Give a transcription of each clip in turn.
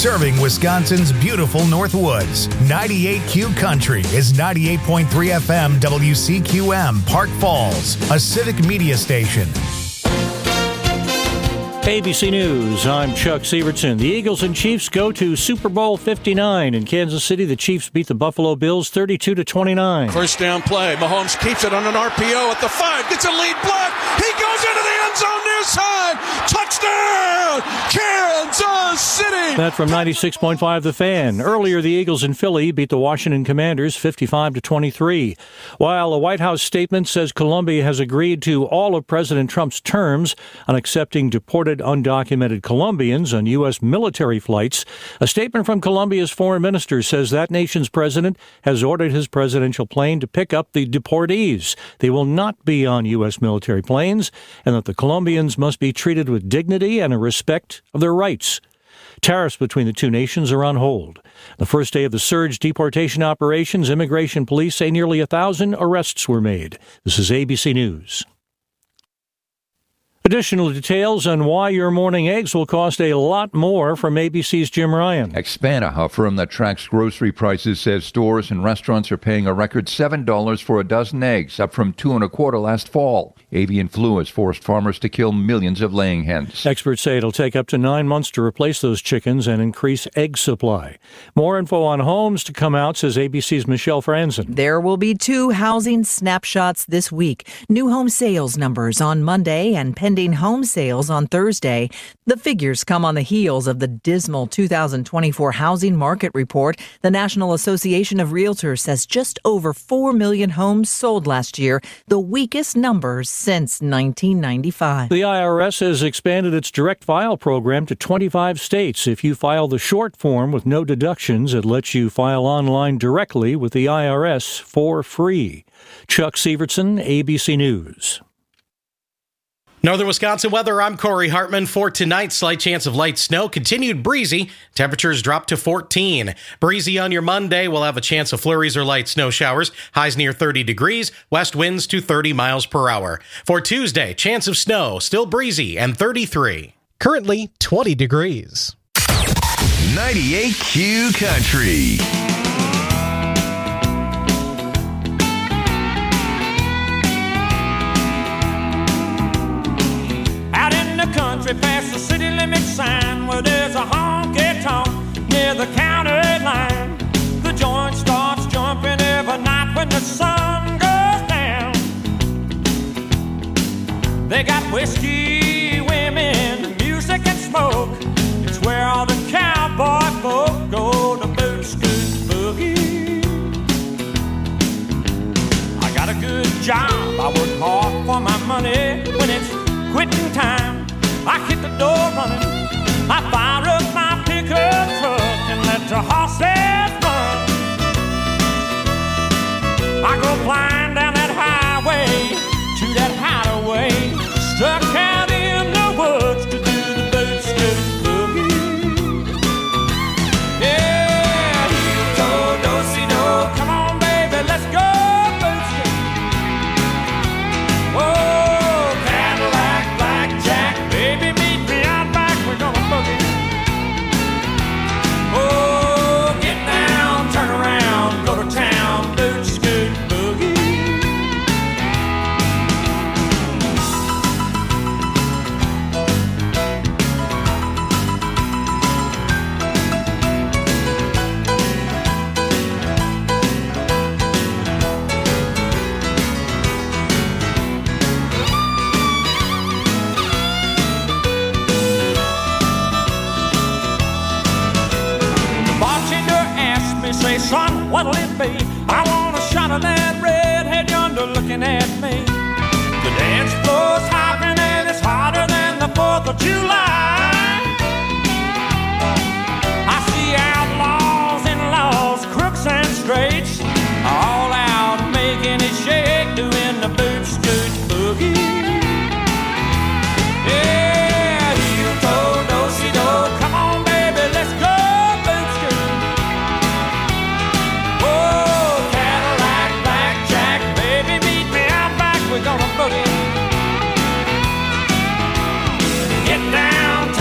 serving Wisconsin's beautiful Northwoods. 98Q Country is 98.3 FM WCQM, Park Falls, a civic media station. ABC News, I'm Chuck Sievertson. The Eagles and Chiefs go to Super Bowl 59. In Kansas City, the Chiefs beat the Buffalo Bills 32-29. First down play. Mahomes keeps it on an RPO at the 5. Gets a lead block. He goes into the end zone near side. Touchdown, Kansas City. That from 96.5 The Fan. Earlier, the Eagles in Philly beat the Washington Commanders 55-23. While a White House statement says Colombia has agreed to all of President Trump's terms on accepting deported undocumented Colombians on U.S. military flights, a statement from Colombia's foreign minister says that nation's president has ordered his presidential plane to pick up the deportees. They will not be on U.S. military planes, and that the Colombians must be treated with dignity and a respect of their rights. Tariffs between the two nations are on hold. The first day of the surge deportation operations, immigration police say nearly 1,000 arrests were made. This is ABC News. Additional details on why your morning eggs will cost a lot more from ABC's Jim Ryan. Expana, a firm that tracks grocery prices, says stores and restaurants are paying a record $7 for a dozen eggs, up from $2.25 last fall. Avian flu has forced farmers to kill millions of laying hens. Experts say it'll take up to 9 months to replace those chickens and increase egg supply. More info on homes to come out, says ABC's Michelle Franzen. There will be 2 housing snapshots this week. New home sales numbers on Monday and pending home sales on Thursday. The figures come on the heels of the dismal 2024 housing market report. The National Association of Realtors says just over 4 million homes sold last year, the weakest numbers since 1995. The IRS has expanded its direct file program to 25 states. If you file the short form with no deductions, it lets you file online directly with the IRS for free. Chuck Sievertson, ABC News. Northern Wisconsin weather, I'm Corey Hartman. For tonight, slight chance of light snow, continued breezy. Temperatures drop to 14. Breezy on your Monday. We'll have a chance of flurries or light snow showers. Highs near 30 degrees. West winds to 30 miles per hour. For Tuesday, chance of snow, still breezy and 33. Currently 20 degrees. 98Q Country. Country past the city limit sign where there's a honky-tonk near the county line. The joint starts jumping every night when the sun goes down. They got whiskey, women, music and smoke. It's where all the cowboy folk go to boot scoot boogie. I got a good job, I work hard for my money. When it's quitting time, I hit the door running. I fire up my pickup truck and let the horses run. I go flying down that highway to that hideaway, stuck out in the woods to do the boot scoot boogie. Yeah, heel-toe, do-si-do, come on baby, let's go boot scoot. Whoa. Baby, meet me out back, we're gonna boogie. Oh, get down, turn around, go to town, boot scoot boogie. Say, son, what'll it be? I want a shot of that redhead yonder looking at me. The dance floor's hopping and it's hotter than the 4th of July. I see outlaws and laws, crooks and straights, all out making it shake, doing the boot scoot boogie. Yeah, heel-toe, do-si-do, come on baby, let's go. We're gonna boogie. Get down,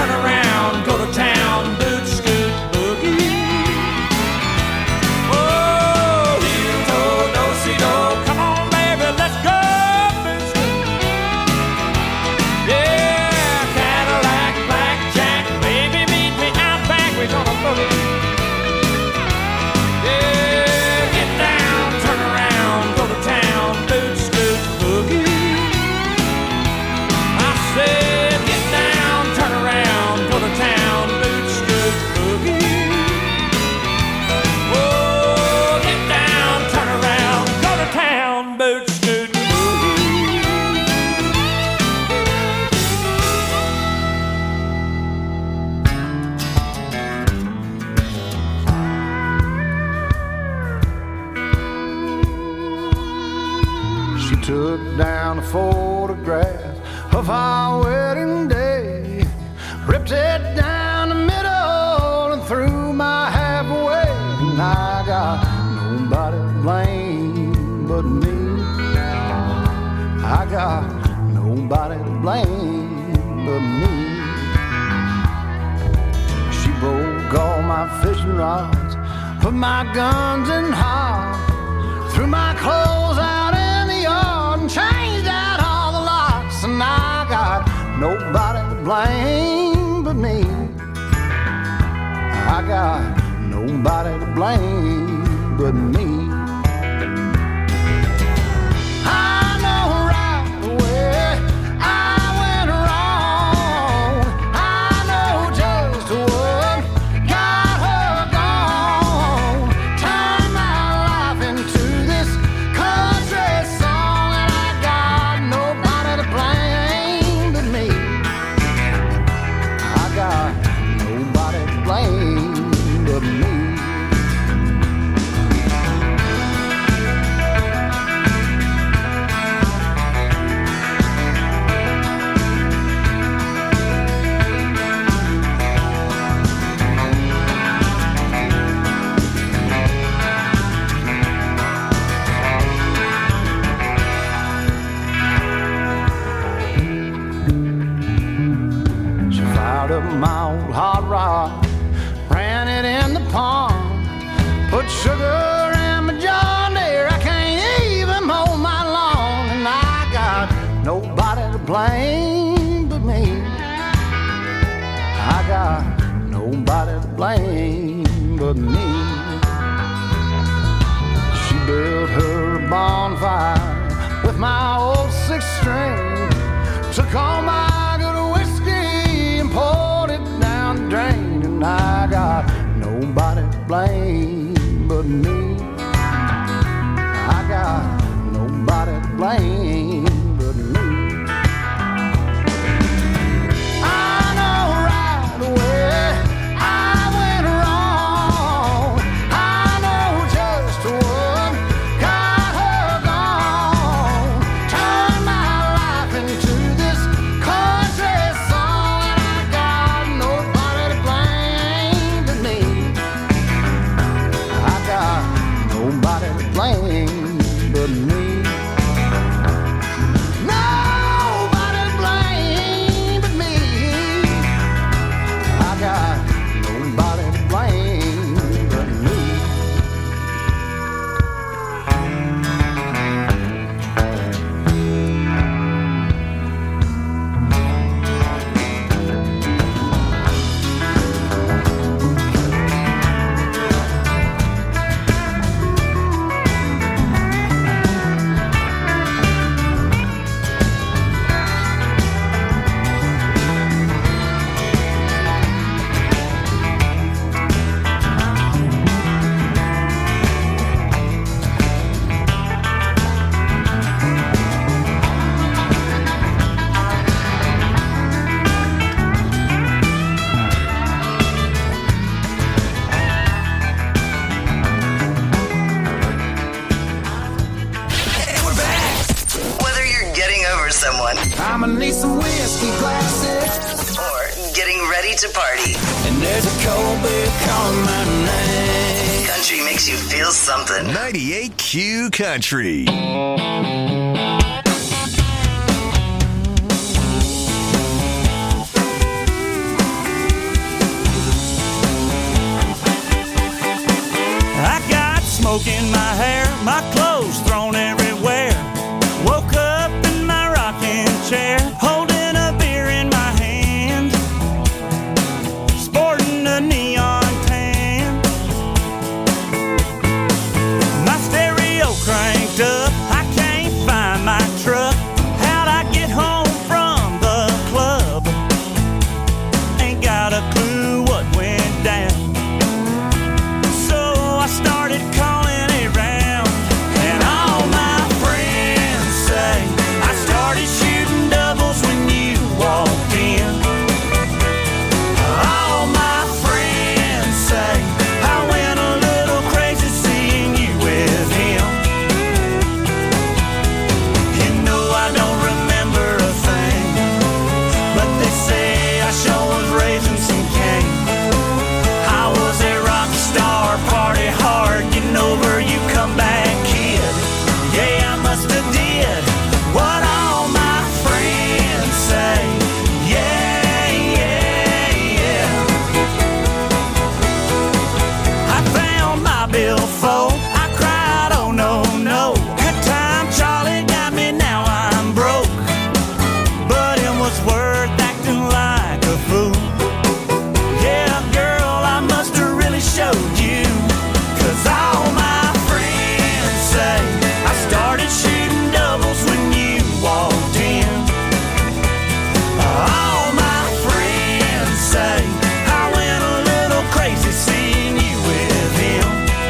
took down a photograph of our wedding day, ripped it down the middle and threw my half away. And I got nobody to blame but me. I got nobody to blame but me. She broke all my fishing rods, put my guns in hide, threw my clothes out in the yard and changed out all the locks. And I got nobody to blame but me. I got nobody to blame but me. I know right away I went wrong. I know just what got her gone. Turned my life into this country song, and I got nobody to blame but me. I got nobody to blame but me. She fired up my old hot rod, ran it in the pond, put sugar in my John Deere. I can't even mow my lawn, and I got nobody to blame but me. I got nobody to blame but me. She built her bonfire with my old six string, took all my good whiskey and poured it down the drain. And I got nobody to blame but me. I got nobody to blame but me. I know right away I went wrong. I know just what got her gone. Turned my life into this country song, and I got nobody to blame but me. I got nobody to blame but me. Nobody to blame but me. I got nobody to blame but me. Whether you're getting over someone I'ma need some whiskey glasses, or getting ready to party, and there's a cold beer calling my name. country makes you feel something. 98Q Country. I got smoke in my hair, my clothes thrown everywhere. Woke up in my rocking chair, holding a beer in my hand, sporting a neon tan. My stereo cranked up, I can't find my truck. How'd I get home from the club? Ain't got a clue what went down. So I started calling around. say I sure was raising some cane. I was a rock star, party hard, getting over you come back kid. Yeah, I must have did what all my friends say. Yeah, yeah, yeah. I found my billfold. I cried, oh no, no. That time Charlie got me, now I'm broke. But it was worth acting like a fool. Yeah, girl, I must have really showed you. 'Cause all my friends say I started shooting doubles when you walked in. All my friends say I went a little crazy seeing you with him.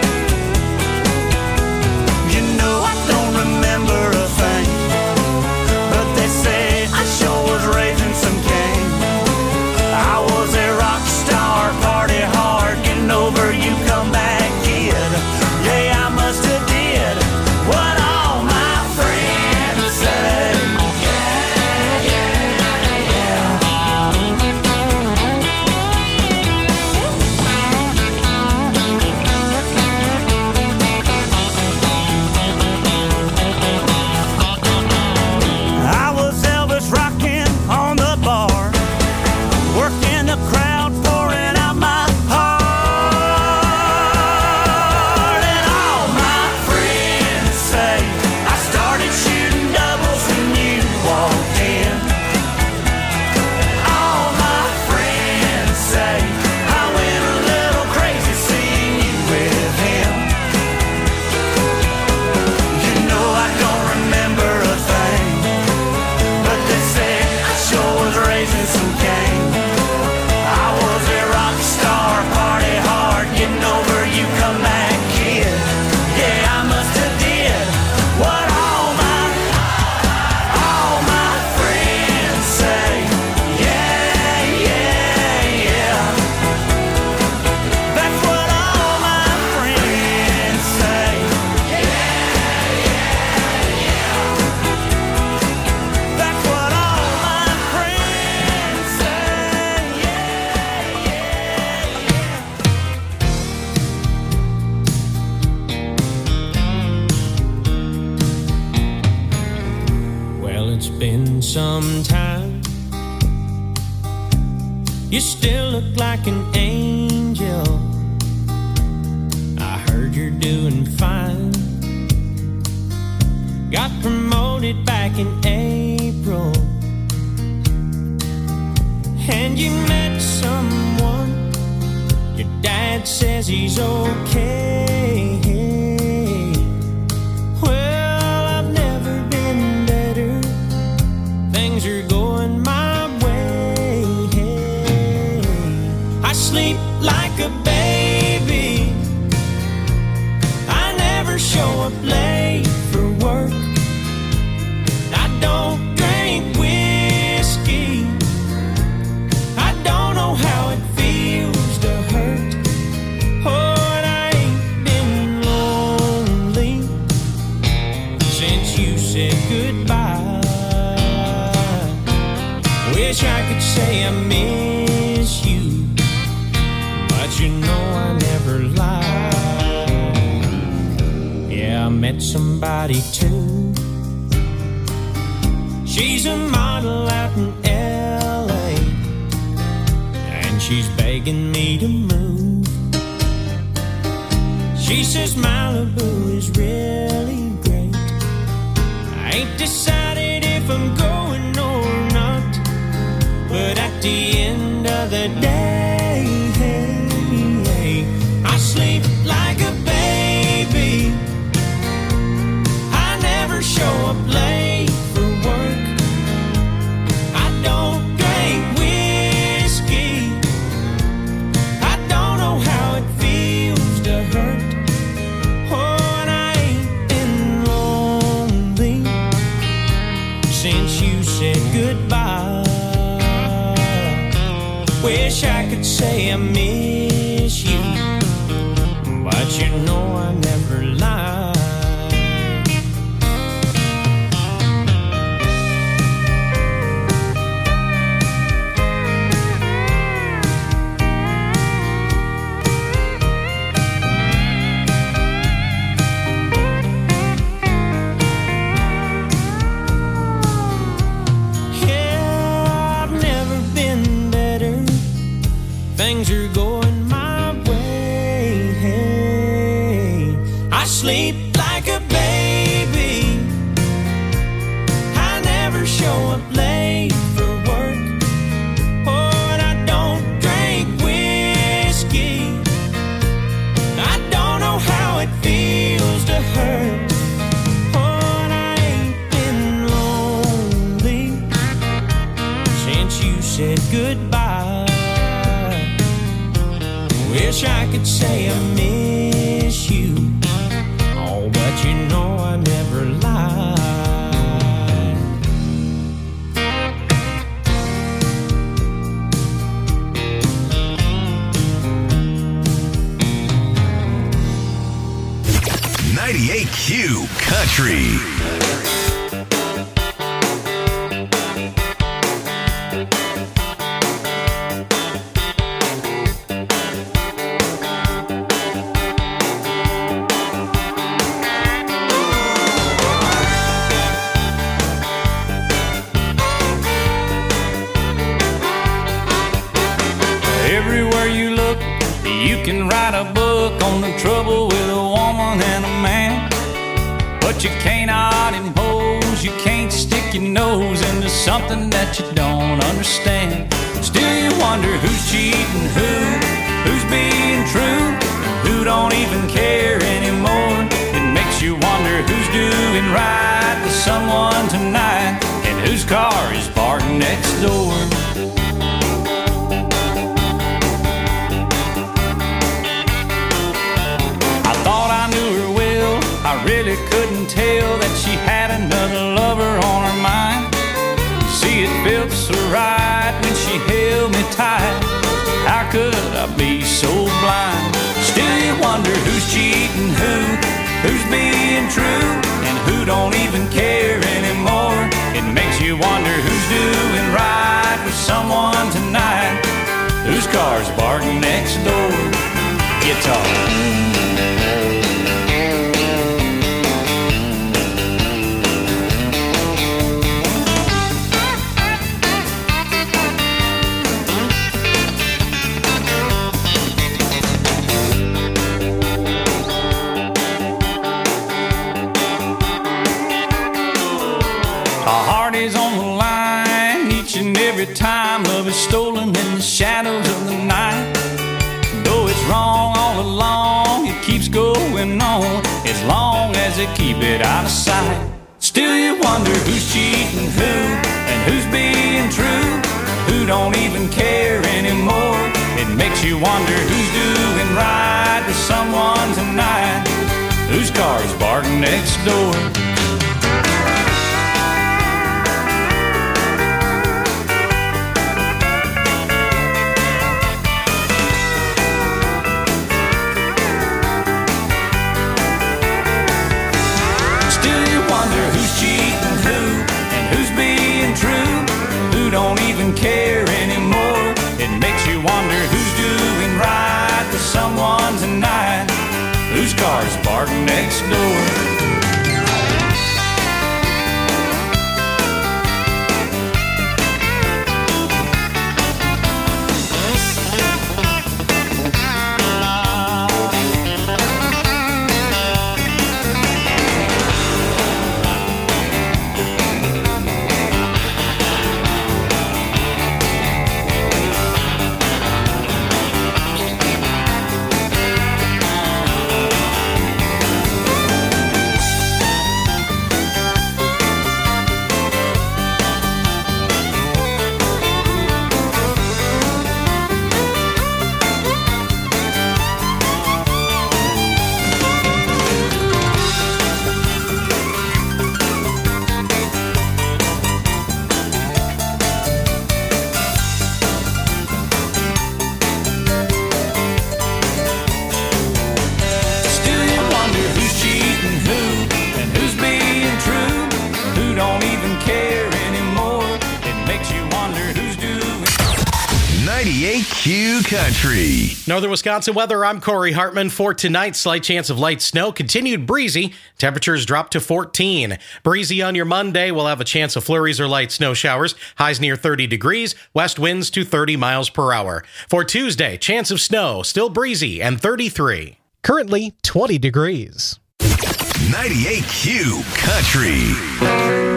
You know I don't remember a thing, but they say I sure was raising some cane. I was a rock star, party hard, getting over you come back kid. Yeah, I must have did what all my friends say. Yeah, yeah, yeah. I was Elvis rocking on the bar, working the crowd, pouring out my heart. And all my friends say I started shooting doubles when you walked in. All my friends say I went a little crazy seeing you with him. You know I don't remember a thing, but they say I sure was raising some cane. I was a rock star, party hard, getting over you come back kid. Yeah, I must have did what all my friends say. Yeah, yeah, yeah. That's what all my friends say. Yeah, yeah, yeah. That's what all my friends say. Yeah, yeah, yeah. Well, it's been some time. You still look like an angel. I heard you're doing fine. Got promoted back in April. And you met someone. Your dad says he's okay. Well, I've never been better. Things are going my way. I sleep like a baby. I never show up late for work. I don't drink whiskey. I don't know how it feels to hurt. Oh, and I ain't been lonely since you said goodbye. Wish I could say I miss you, but you know I never lie. Yeah, I met somebody too. She's a model out in LA, and she's begging me to move. She says Malibu is really great. I ain't decided if I'm going or not, but at the end of the day, I sleep like a baby. I never show up late for work. I don't drink whiskey. I don't know how it feels to hurt. Oh, and I ain't been lonely since you said goodbye. Wish I could say I miss you, but you know I never lie. things are going my way. I sleep like a baby. I never show up late for work. Oh, and I don't drink whiskey. I don't know how it feels to hurt. Oh, and I ain't been lonely since you said goodbye. Wish I could say I miss you. Oh, but you know I never lied. 98Q Country. Everywhere you look, you can write a book on the trouble with a woman and a man. But you cannot impose, you can't stick your nose into something that you don't understand. Still you wonder who's cheating who's being true, who don't even care anymore. It makes you wonder who's doing right with someone tonight, and whose car is parked next door. I really couldn't tell that she had another lover on her mind. See, it felt so right when she held me tight. How could I be so blind? Still you wonder who's cheating who's being true, and who don't even care anymore. It makes you wonder who's doing right with someone tonight, whose car's parked next door. Guitar. Every time love is stolen in the shadows of the night. Though it's wrong all along, it keeps going on as long as they keep it out of sight. Still you wonder who's cheating and who's being true, who don't even care anymore. It makes you wonder who's doing right with someone tonight, whose car's parked next door. Don't even care anymore. It makes you wonder who's doing right with someone tonight, whose car's parked next door. 98Q Country. Northern Wisconsin weather, I'm Corey Hartman. For tonight, slight chance of light snow, continued breezy. Temperatures drop to 14. Breezy on your Monday, we'll have a chance of flurries or light snow showers. Highs near 30 degrees, west winds to 30 miles per hour. For Tuesday, chance of snow, still breezy and 33. Currently 20 degrees. 98Q Country.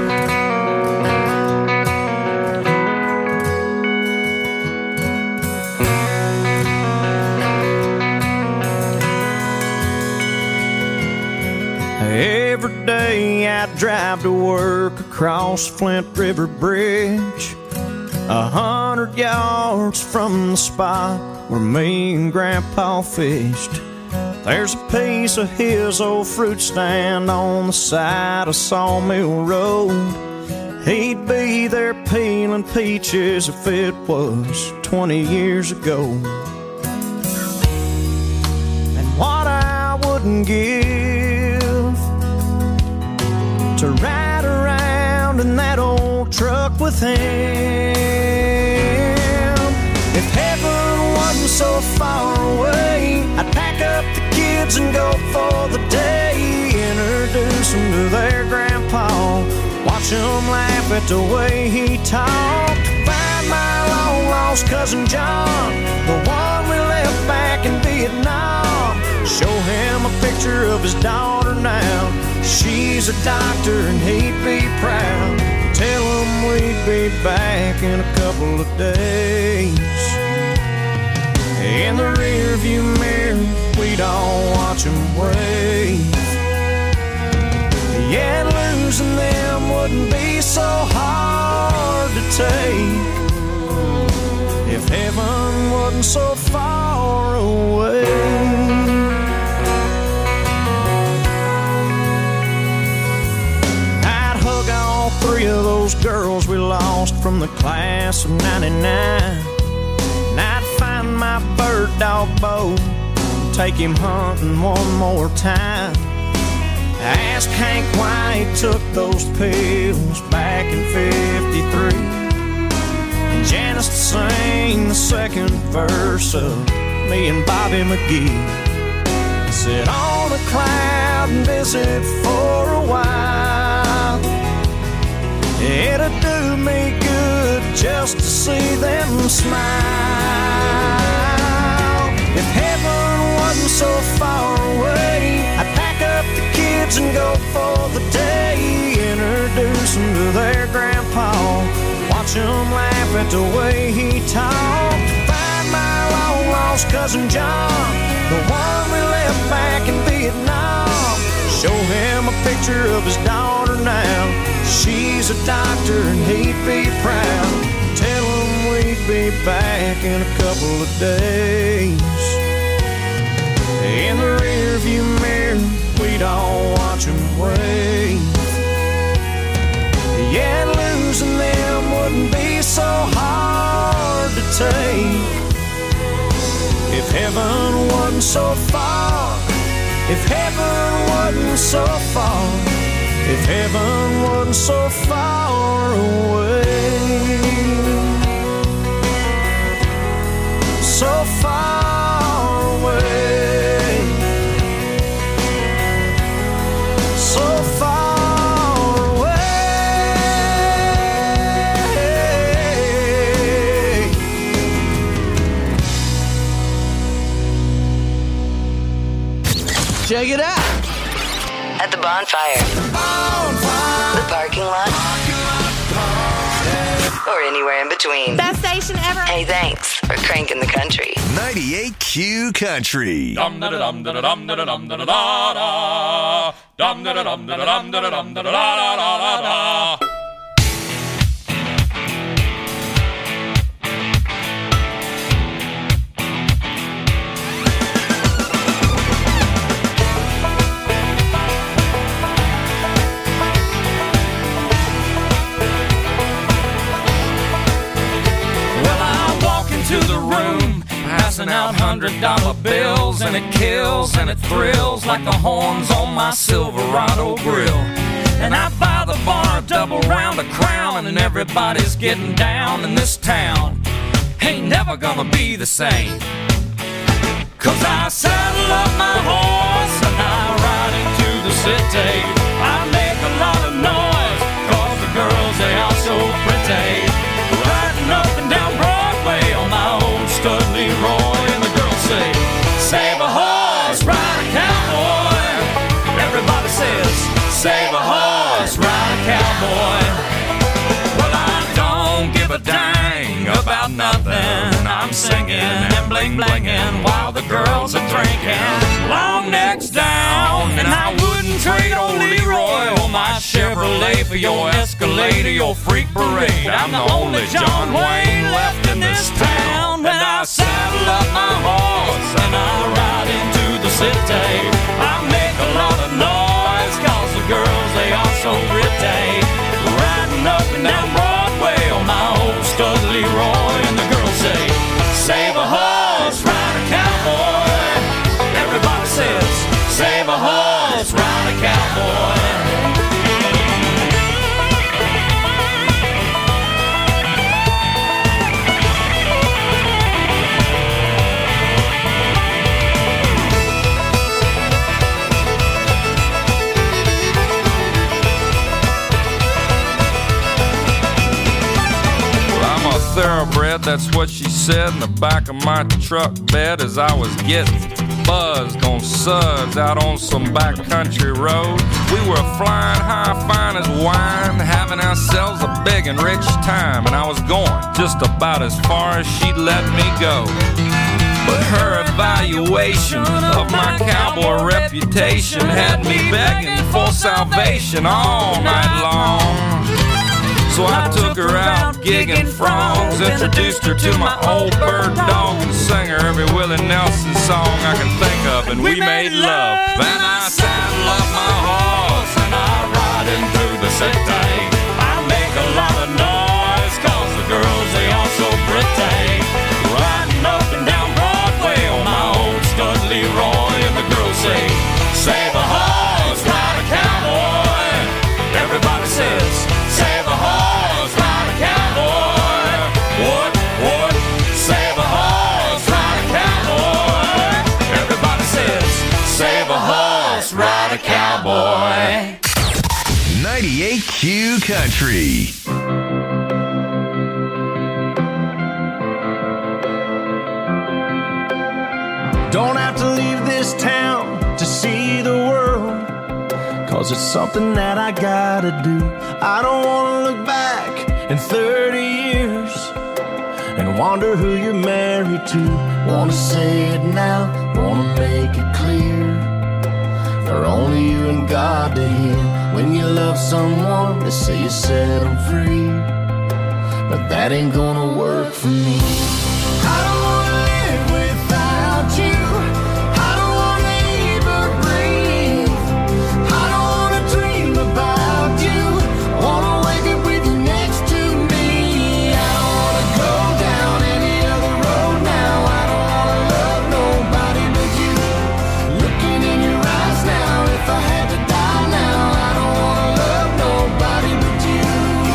Every day I drive to work across Flint River Bridge, 100 yards from the spot where me and Grandpa fished. There's a piece of his old fruit stand on the side of Sawmill Road. He'd be there peeling peaches if it was 20 years ago. And what I wouldn't give to ride around in that old truck with him. If heaven wasn't so far away, I'd pack up the kids and go for the day. Introduce them to their grandpa, watch them laugh at the way he talked. Find my long lost cousin John, the one we left back in Vietnam. Show him a picture of his daughter now. She's a doctor and he'd be proud. Tell him we'd be back in a couple of days. In the rearview mirror, we'd all watch him wave. Yeah, losing them wouldn't be so hard to take if heaven wasn't so far away. Three of those girls we lost from the class of 99. And I'd find my bird dog Bo, take him hunting one more time. I asked Hank why he took those pills back in '53. And Janice sang the second verse of me and Bobby McGee. Sit on a cloud and visit for a while. It'd do me good just to see them smile. If heaven wasn't so far away, I'd pack up the kids and go for the day. Introduce them to their grandpa, watch them laugh at the way he talked. Find my long lost cousin John, the one we left back in Vietnam. Show him a picture of his daughter now. She's a doctor and he'd be proud. Tell him we'd be back in a couple of days. In the rearview mirror, we'd all watch him wave. Yeah, losing them wouldn't be so hard to take if heaven wasn't so far. If heaven wasn't so far, if heaven wasn't so far away, so far away, so far away. Check it out. At the bonfire, the parking lot, or anywhere in between. Best station ever. Hey, thanks for cranking the country. 98Q Country. Dum da dum da dum da dum da da dum da dum da dum da dum da da. Passing out $100 bills, and it kills and it thrills like the horns on my Silverado grill. And I buy the bar a double round of Crown, and everybody's getting down in this town. ain't never gonna be the same. 'Cause I saddle up my horse and I ride into the city. I make a lot of noise 'cause the girls, they are so pretty. Riding up and down Broadway on my old stud Leroy, and the girls say, save a horse, ride a cowboy. Everybody says, save a horse, ride a cowboy. Well, I don't give a dang about nothing. I'm singing and bling-blinging while the girls are drinking. Long necks down, and I wouldn't trade old Leroy or my Chevrolet for your Escalade or your freak parade. I'm the only John Wayne left in this town. And I saddle up my horse and I ride into the city. I make a lot of noise 'cause the girls, they are so pretty. Riding up and down Broadway on my old stud Leroy, and the girls say, save a horse, ride a cowboy. Everybody says, save a horse, ride a cowboy. Thoroughbred, that's what she said in the back of my truck bed as I was getting buzzed on suds out on some backcountry road. We were flying high, fine as wine, having ourselves a big and rich time, and I was going just about as far as she'd let me go. But her evaluation of my cowboy reputation had me begging for salvation all night long. So I took her out gigging frogs, introduced her to my old bird dog, and sang her every Willie Nelson song I can think of, and we made love. Then I saddle up my horse and I ride in through the city. I make a lot of noise 'cause the girls, they are so pretty. Riding up and down Broadway on my old stud Leroy, and the girls say, save a horse, ride a cowboy. Everybody says, save a horse, ride a cowboy. What? Save a horse, ride a cowboy. Everybody says, save a horse, ride a cowboy. 98Q Country. Don't have to leave this town to see the world, 'cause it's something that I gotta do. I don't wanna look back in 30 years and wonder who you're married to. Wanna say it now, wanna make it clear, for only you and God to hear. When you love someone, they say you set them free, but that ain't gonna work for me. I don't wanna live without you. I don't wanna even breathe. I don't wanna dream about you. Wanna wake up with you next to me. I don't wanna go down any other road now. I don't wanna love nobody but you. Looking in your eyes now, if I had to die now, I don't wanna love nobody but you.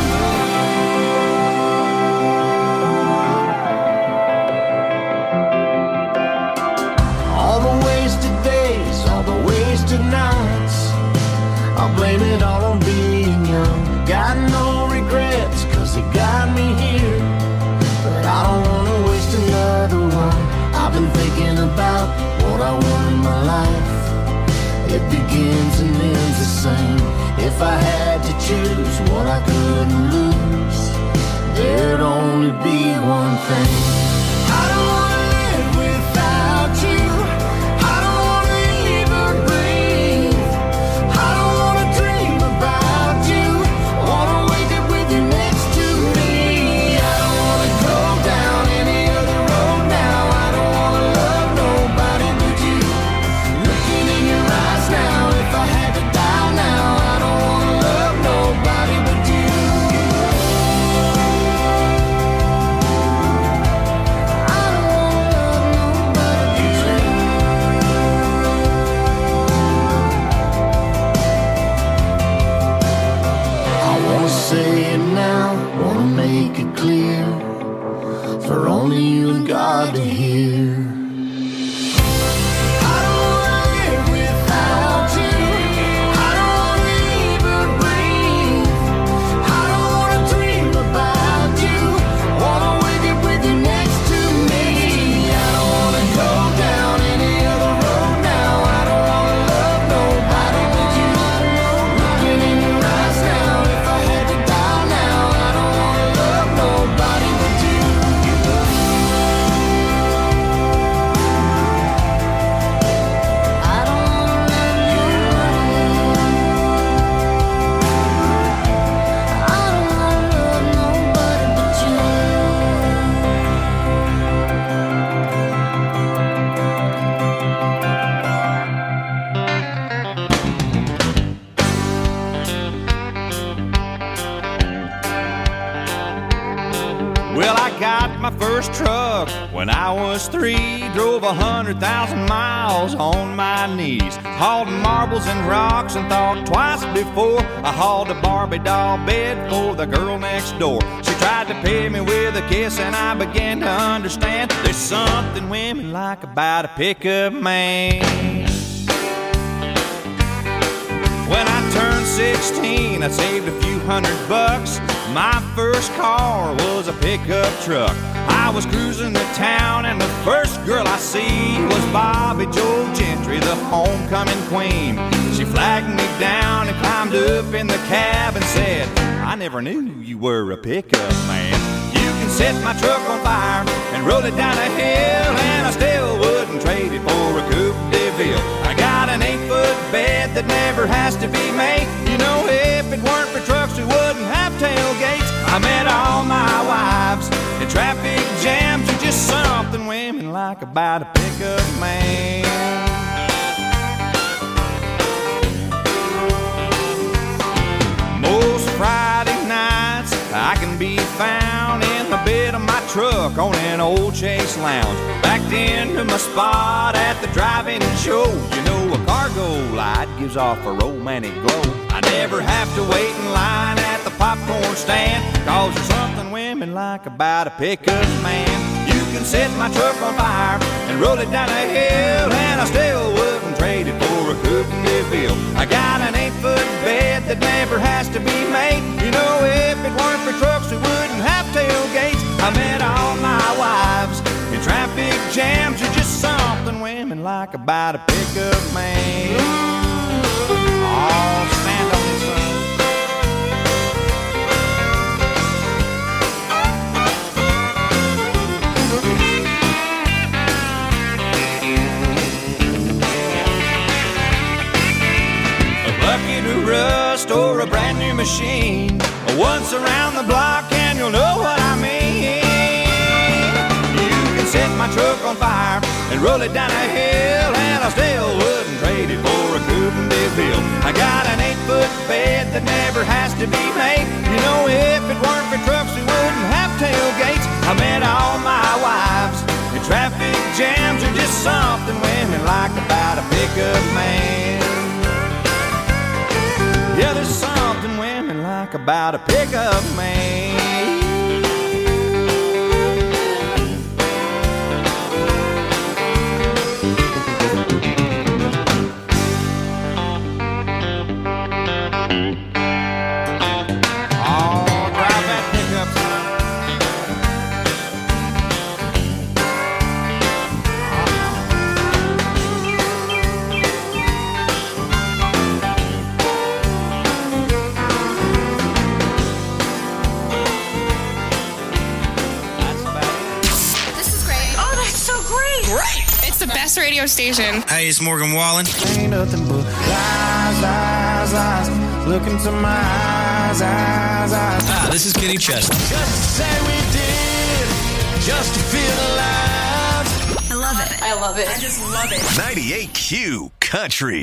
All the wasted days, all the wasted nights, I'll blame it all on being young. Got no regrets, 'cause it got me here, but I don't wanna waste another one. I've been thinking about what I want in my life. It begins and ends the same. If I had to choose what I couldn't lose, there'd only be one thing. I don't wanna live without you. I don't wanna even breathe. I don't wanna dream about you. Wanna wake up with you next to me. I don't wanna go down any other road now. I don't wanna love nobody but you. Looking in your eyes now, if I had to die now, I don't wanna love nobody but you. you and God to hear. First truck when I was 3, drove 100,000 miles on my knees, hauled marbles and rocks and thought twice before I hauled a Barbie doll bed for the girl next door. She tried to pay me with a kiss and I began to understand there's something women like about a pickup man. When I turned 16, I saved a few $100. My first car was a pickup truck. I was cruising the town and the first girl I see was Bobby Joe Gentry, the homecoming queen. She flagged me down and climbed up in the cab and said, I never knew you were a pickup man. You can set my truck on fire and roll it down a hill, and I still wouldn't trade it for a Coupe de Ville. I got an 8-foot bed that never has to be made. You know, if it weren't for trucks, we wouldn't have tailgates. I met all my wives in traffic jams, are just something women like about a pickup man. Most Friday nights I can be found in the bed of my truck on an old Chase Lounge, backed into my spot at the drive-in show. You know, a cargo light gives off a romantic glow. I never have to wait in line at the popcorn stand, cause there's something women like about a pickup man. You can set my truck on fire and roll it down a hill, and I still wouldn't trade it for a Coupe de Ville. I got an 8-foot bed that never has to be made. You know, if it weren't for trucks, we wouldn't have tailgates. I met all my wives in traffic jams, are just something women like about a pickup man. Oh, stand on this side. A bucket of rust or a brand new machine, once around the block and you'll know what I mean. You can set my truck on fire and roll it down a hill, and I still wouldn't trade it for a Coupe de Ville. I got an 8-foot bed that never has to be made. You know, if it weren't for trucks, we wouldn't have tailgates. I met all my wives in traffic jams, are just something women like about a pickup man. Yeah, there's something women like about a pickup man. Radio station. Hey, it's Morgan Wallen. Ain't nothing but lies, lies, lies. Look into my eyes, eyes, eyes. Ah, this is Kenny Chesney. Just to say we did, just to feel alive. I love it. I love it. I just love it. 98Q Country.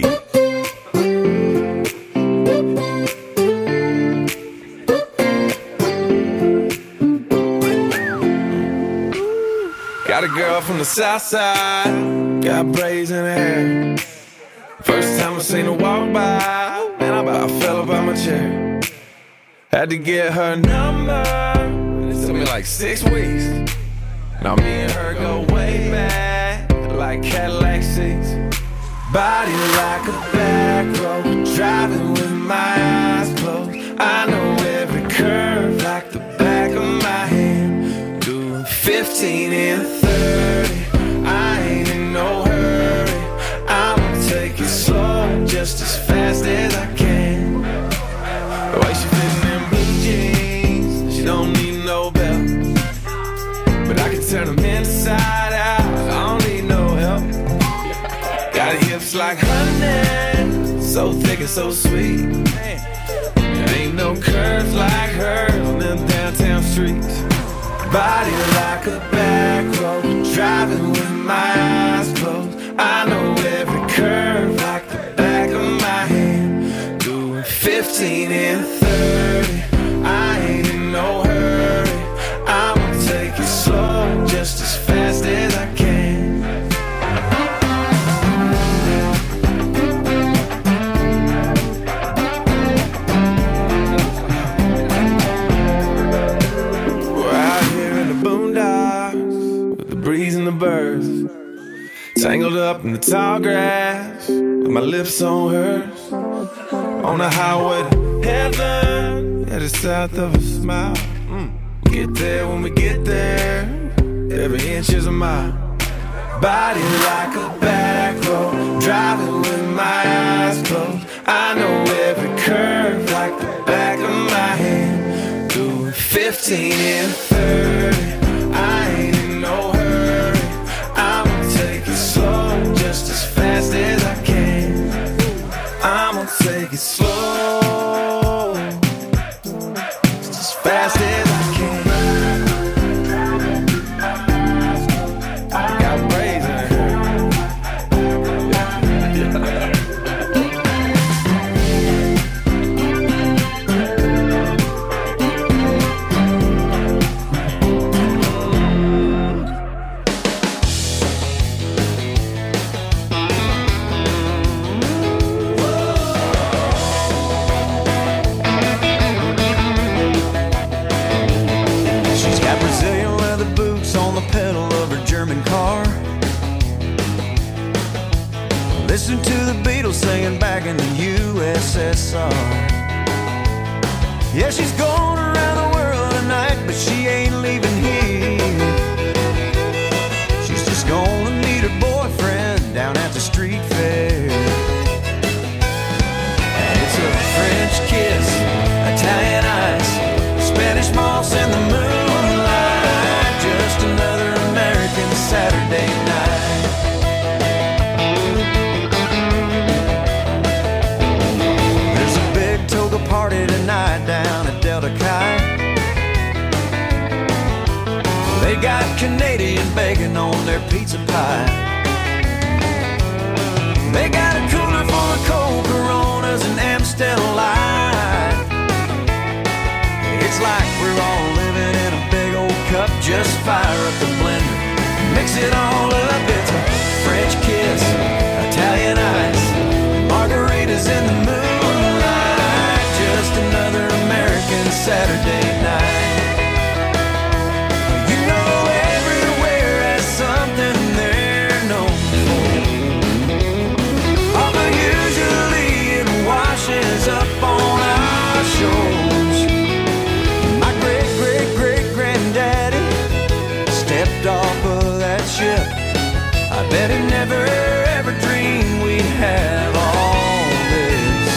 Got a girl from the south side, got braids in her hair. First time I seen her walk by, man, I about fell up out my chair. Had to get her number, it took me like 6 weeks. Man, Now me and her go way back, like Cadillac seats. Body like a back road, driving with my eyes closed. I know every curve like the back of my hand. Doing 15 and 30, I ain't in no hurry. I'ma take it slow, just as fast as I can. The way she fits in them blue jeans, she don't need no belt. But I can turn them inside out, I don't need no help. Got hips like honey, so thick and so sweet. There ain't no curves like hers on them downtown streets. Body like a back road, driving with my eyes closed. I know every curve like the back of my hand. Doing 15 and 30, I ain't in no hurry. I'ma take it slow, just as fast as I can. Breeze and the birds, tangled up in the tall grass, with my lips on hers. On the highway to heaven, headed south of a smile. We'll get there when we get there, every inch is a mile. Body like a back road, driving with my eyes closed. I know every curve like the back of my hand. Doing 15 and 30, I ain't in no hurry. I'ma take it slow, just as fast as I can. I'ma take it slow, just as fast as I can. I got braids in her. Listen to the Beatles singing back in the USSR. Yeah, she's going around the world tonight, but she ain't leaving here. She's just gonna meet her boyfriend down at the street fair. And it's a French kiss, Italian ice, Spanish moss in the moonlight, just another American Saturday night. Party tonight down at Delta Chi. They got Canadian bacon on their pizza pie. They got a cooler full of cold Coronas and Amstel Light. It's like we're all living in a big old cup. Just fire up the blender, mix it all up. It's a French kiss, Italian ice, margaritas in the moonlight. Just another American Saturday night. You know everywhere has something they're known for. Although usually it washes up on our shores. My great-great-great-granddaddy stepped off of that ship. I bet he never ever dreamed we'd have all this.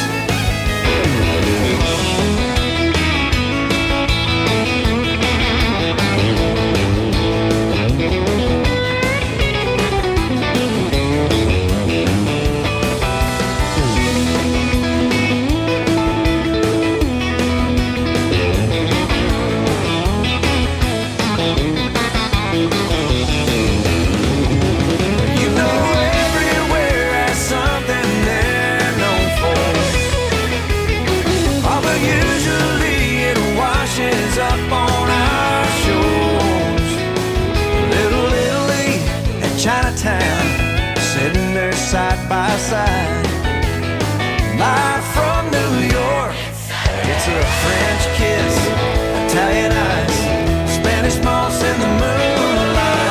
Up on our shores, Little Italy and Chinatown, sitting there side by side. Live from New York, it's a French kiss, Italian ice, Spanish moss in the moonlight.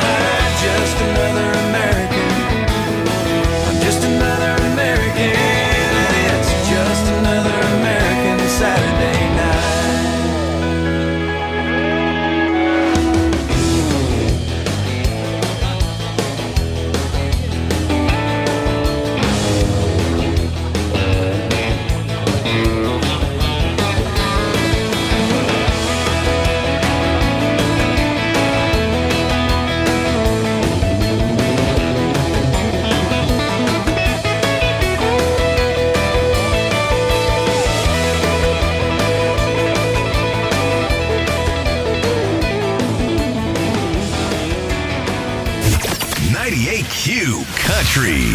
98Q Country.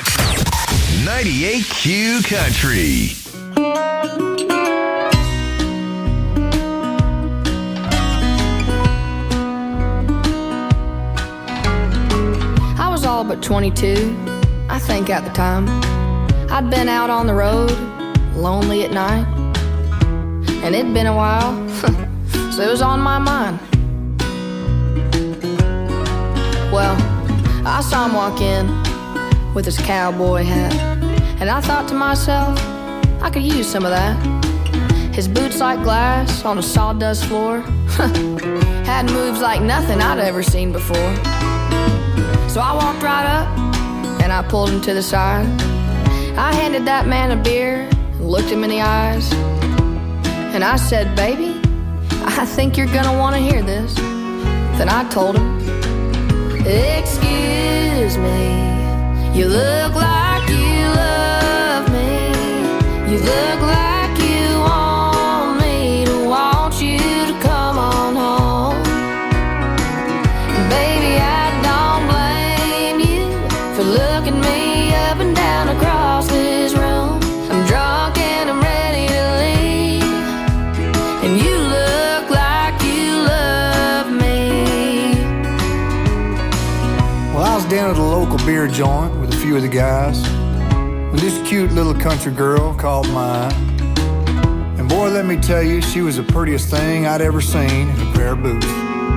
98Q Country. I was all but 22, I think at the time. I'd been out on the road, lonely at night. And it'd been a while, so it was on my mind. Well, I saw him walk in with his cowboy hat, and I thought to myself, I could use some of that. His boots like glass on a sawdust floor had moves like nothing I'd ever seen before. So I walked right up and I pulled him to the side. I handed that man a beer and looked him in the eyes, and I said, baby, I think you're gonna want to hear this. Then I told him, excuse me, you look like you love me. You look like you want me to want you to come on home. And baby, I don't blame you for looking me up and down across this room. I'm drunk and I'm ready to leave, and you look like you love me. Well, I was down at a local beer joint with a few of the guys when this cute little country girl caught my eye. And boy, let me tell you, she was the prettiest thing I'd ever seen in a pair of boots.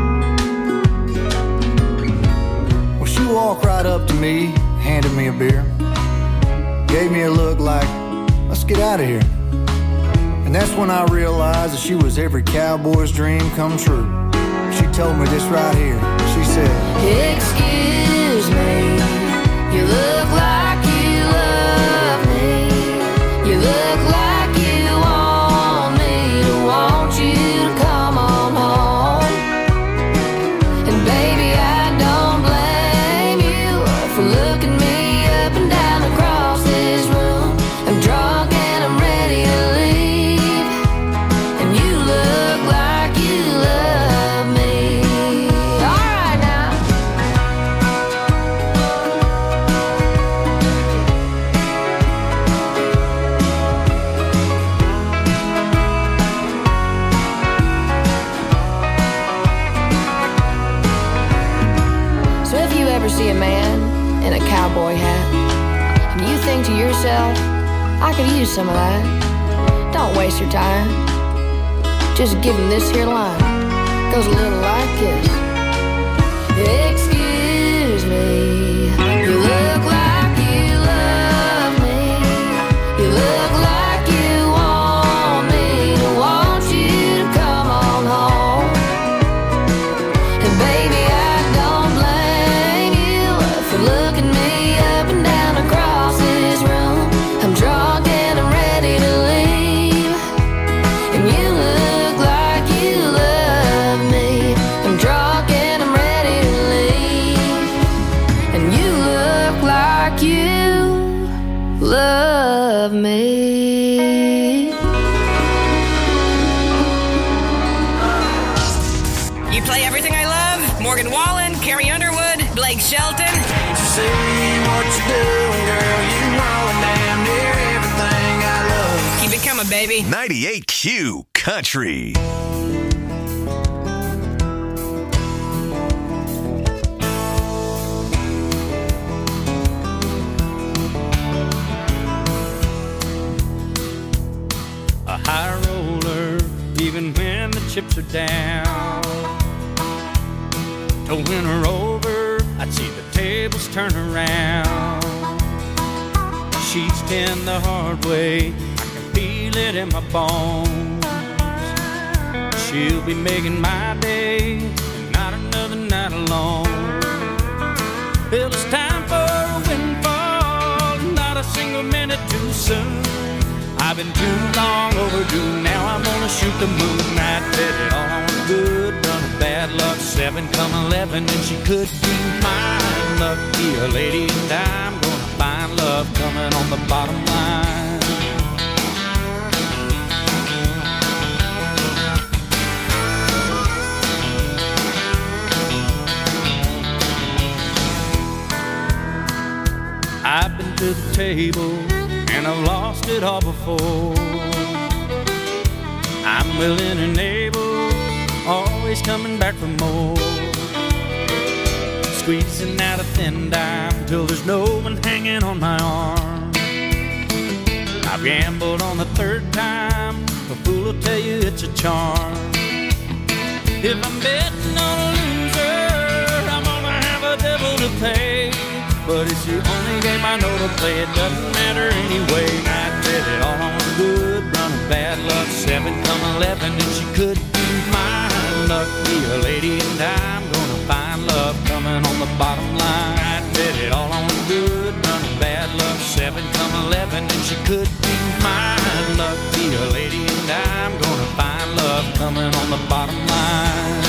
Well, she walked right up to me, handed me a beer, gave me a look like, let's get out of here. And that's when I realized that she was every cowboy's dream come true. She told me this right here. She said, excuse me, you look like you love me. You look like you want me to want you to come on home. And baby, I don't blame you for looking me up and down across this room. I'm drunk and I'm ready to leave, and you look like you love me. All right now. So if you ever see a man in a cowboy hat and you think to yourself, I could use some of that, don't waste your time. Just give him this here line. Goes a little like this. Excuse me, you look like you love me. You look like you want me to want you to come on home. And baby, I don't blame you for looking me up and down across this room. I'm drunk and I'm ready to leave, and you look like you love me. I'm drunk and I'm ready to leave, and you look like you love me. You play everything I love. Morgan Wallen, Carrie Underwood, Blake Shelton. Can't you see what you're doing, girl? You know damn near everything I love. Keep it coming, baby. 98Q Country. A high roller, even when the chips are down. To win her over, I'd see the tables turn around. She's been the hard way, I can feel it in my bones. She'll be making my day, and not another night alone. Well, it's time for a windfall, not a single minute too soon. I've been too long overdue, now I'm gonna shoot the moon. I bet it all on good, run of bad luck, 7 come 11, and she could be mine. Lucky a lady, and I'm gonna find love coming on the bottom line. to the table, and I've lost it all before. I'm willing and able, always coming back for more. Squeezing out a thin dime till there's no one hanging on my arm. I've gambled on the third time, a fool will tell you it's a charm. If I'm betting on a loser, I'm gonna have a devil to pay. But it's the only game I know to play, it doesn't matter anyway. I bet it all on a good run of bad luck, 7 come 11, and she could be my luck. Be a lady and I'm gonna find love coming on the bottom line. I bet it all on a good run of bad luck, 7 come 11, and she could be my luck. Be a lady and I'm gonna find love coming on the bottom line.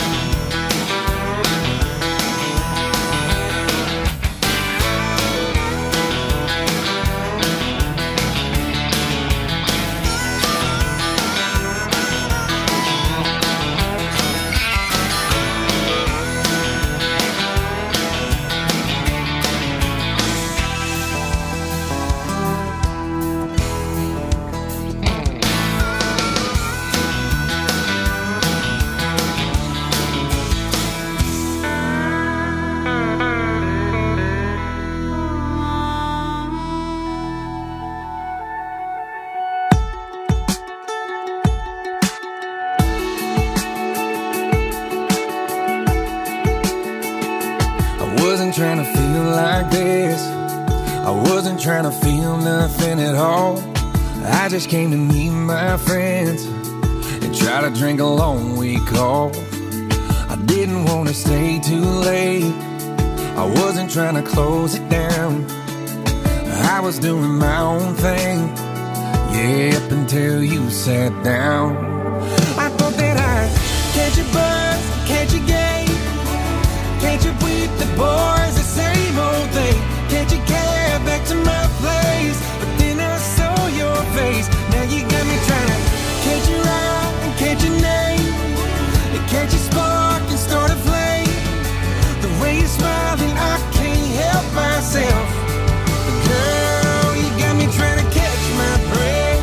Trying to feel like this, I wasn't trying to feel nothing at all. I just came to meet my friends and try to drink a long week off. I didn't want to stay too late, I wasn't trying to close it down. I was doing my own thing, yeah, up until you sat down. I thought that I'd catch a buzz, catch a game, catch up with the boys, the same old thing. Catch a cab back to my place, but then I saw your face. Now you got me trying to catch your eye and catch your name, and catch a spark and start a flame. The way you're smiling, I can't help myself. But girl, you got me trying to catch my breath.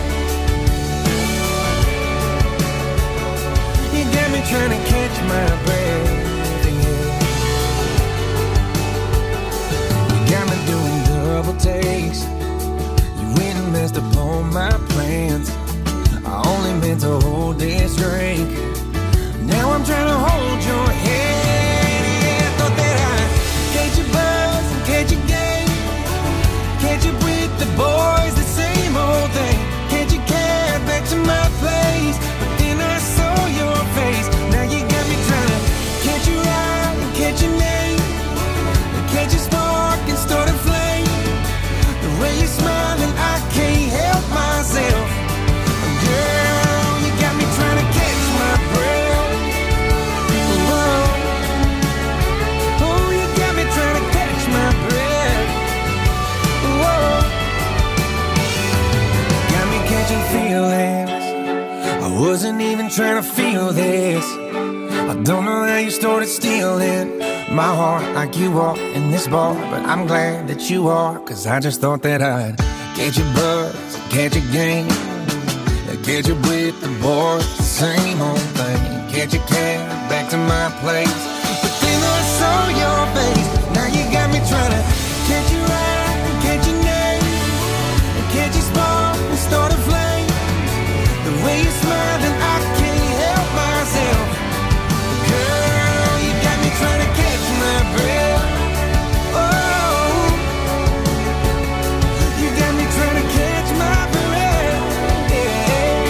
You got me trying to catch my breath. Takes. You went and messed up all my plans. I only meant to hold this drink. Now I'm trying to hold your hand. Yeah, I thought that I'd catch a buzz and catch a game, catch up with the boys, the same old thing. Catch a cab back to my place, but then I saw your face. Now you got me trying to catch your eye and catch your name, and catch a spark and start a flame. The way you're smiling, I can't help myself. Girl, you got me trying to catch my breath. Oh, you got me trying to catch my breath. Whoa. Got me catching feelings, I wasn't even trying to feel this. I don't know how you started stealing my heart like you are in this bar, but I'm glad that you are, cause I just thought that I'd catch a buzz, catch a game, catch up with the boys, the same old thing. Catch a cab back to my place, but then I saw your face. Now you got me trying to catch your eye and catch your name, and catch a spark and start a flame. The way you're smiling, I can't help myself. Girl, you got me trying to catch my breath. Oh, you got me trying to catch my breath. Yeah.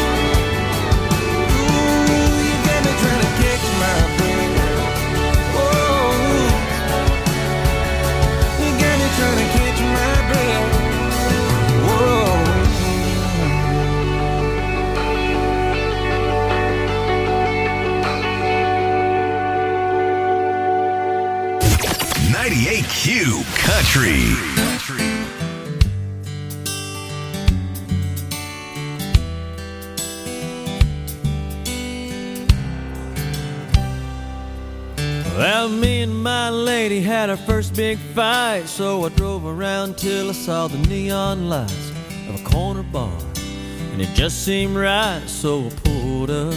Ooh, you got me trying to catch my breath. Oh, you got me trying to catch my breath. Whoa. 98Q Country. Well, Me and my lady had our first big fight, so I drove around till I saw the neon lights of a corner bar, and it just seemed right, so I pulled up.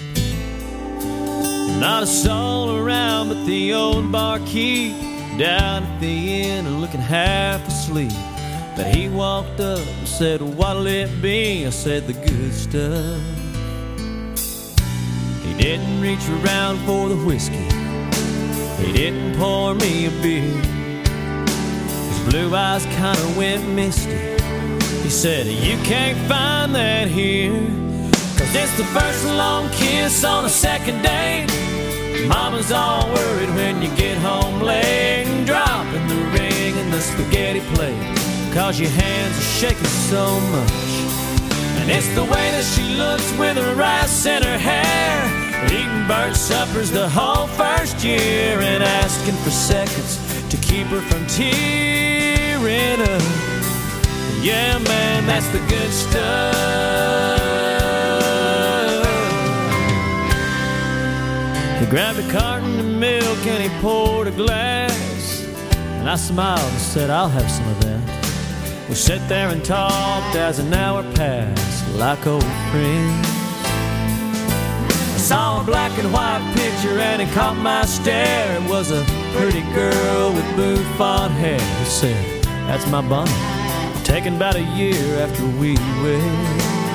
Not a soul around but the old barkeep down at the inn looking half asleep. But he walked up and said, "What'll it be?" I said, "The good stuff." He didn't reach around for the whiskey, he didn't pour me a beer. His blue eyes kinda went misty. He said, "You can't find that here, 'cause it's the first long kiss on a second date. Mama's all worried when you get home late, and dropping the ring in the spaghetti plate, 'cause your hands are shaking so much. And it's the way that she looks with her rice in her hair, eating bird suppers the whole first year, and asking for seconds to keep her from tearing up. Yeah, man, that's the good stuff." He grabbed a carton of milk and he poured a glass, and I smiled and said, "I'll have some of that." We sat there and talked as an hour passed like old friends. I saw a black and white picture and it caught my stare. It was a pretty girl with bouffant hair. He said, "That's my Bonnie, taken about a year after we wed."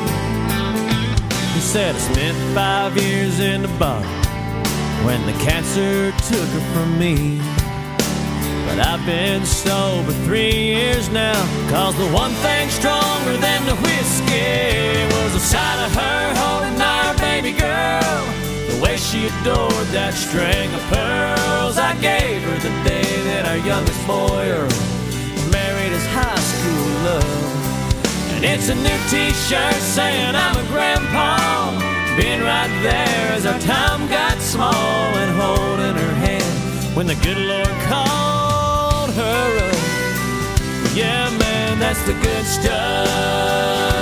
He said, "I spent 5 years in the bottle when the cancer took her from me. But I've been sober 3 years now, 'cause the one thing stronger than the whiskey was the sight of her holding our baby girl. The way she adored that string of pearls I gave her the day that our youngest boy, Earl, married his high school love. And it's a new t-shirt saying I'm a grandpa, being right there as our time got small, and holding her hand when the good Lord called her up. Yeah, man, that's the good stuff."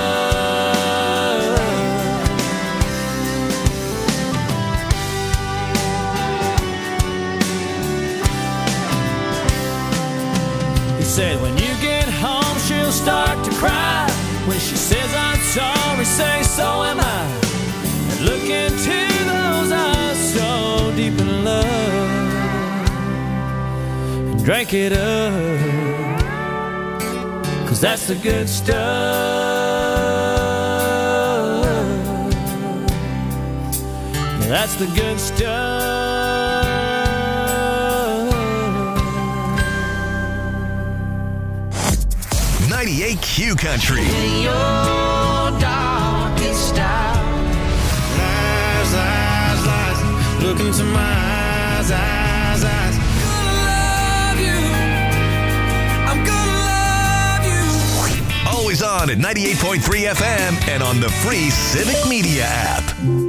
He said, "When you get home, she'll start to cry. When she says I'm sorry, say so am I. And look into those eyes so deep in love, and drink it up, 'cause that's the good stuff. Yeah, that's the good stuff." 98Q Country. Your darkest hour. Lies, lies, lies. Look into my eyes, eyes, eyes. Gonna love you. I'm gonna love you. Always on at 98.3 FM and on the free Civic Media app.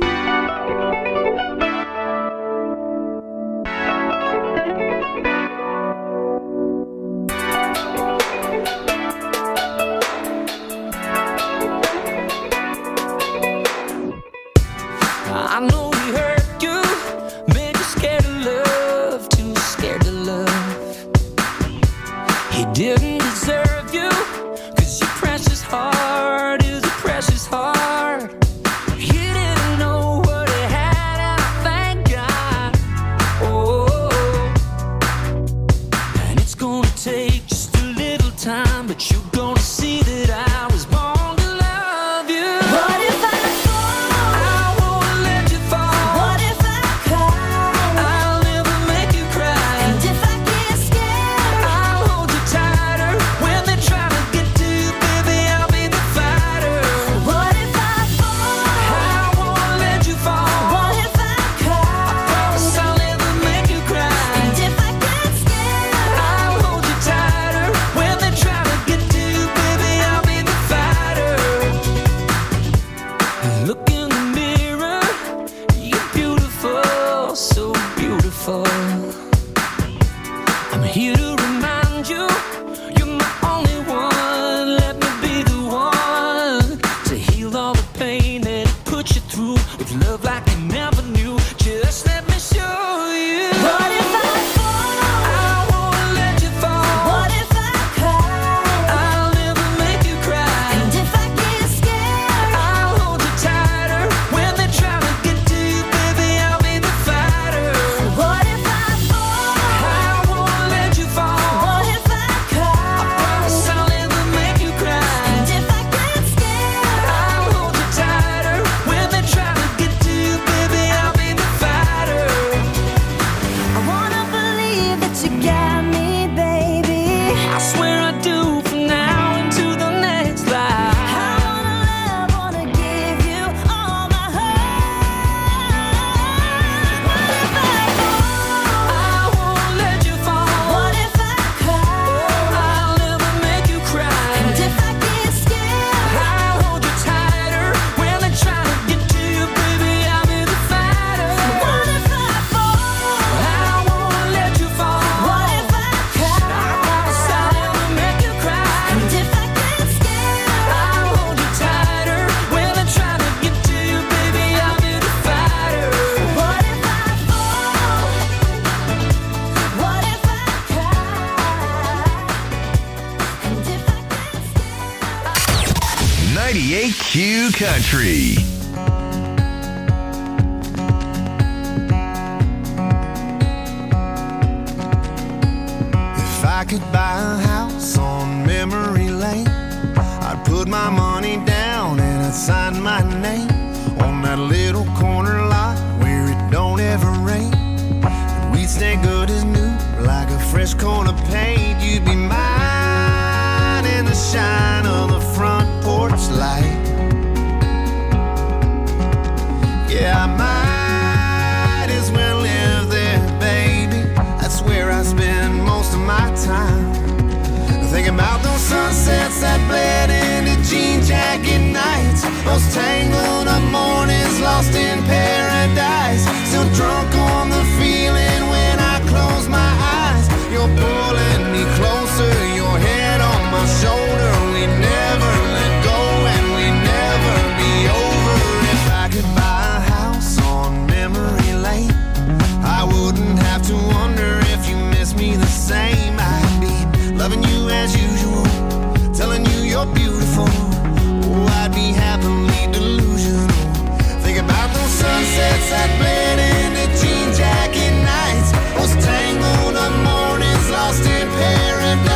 I know he hurt you, made you scared of love, too scared to love. He didn't deserve you, 'cause your precious heart is a precious heart. He didn't know what he had, and I thank God. Oh, and it's gonna take just a little time, but you're gonna see that I was born to love you. What if I 98Q Country. If I could buy a house on memory lane, I'd put my money down and I'd sign my name on that little corner lot where it don't ever rain. And we'd stay good as new, like a fresh coat of paint. You'd be mine in the shine of the front porch light. Yeah, I might as well live there, baby. That's where I spend most of my time. Thinking about those sunsets that bled into jean jacket nights, those tangled up mornings lost in paradise. Still drunk on the feeling when I close my eyes. You're pulling me closer, your head on my shoulder. We never let go and we never be over. If I could buy a house on memory lane, I wouldn't have to wonder if you miss me the same. I'd be loving you as usual, telling you you're beautiful. Oh, I'd be happily delusional. Think about those sunsets that bled into jean jacket nights, those tangled up mornings lost in paradise.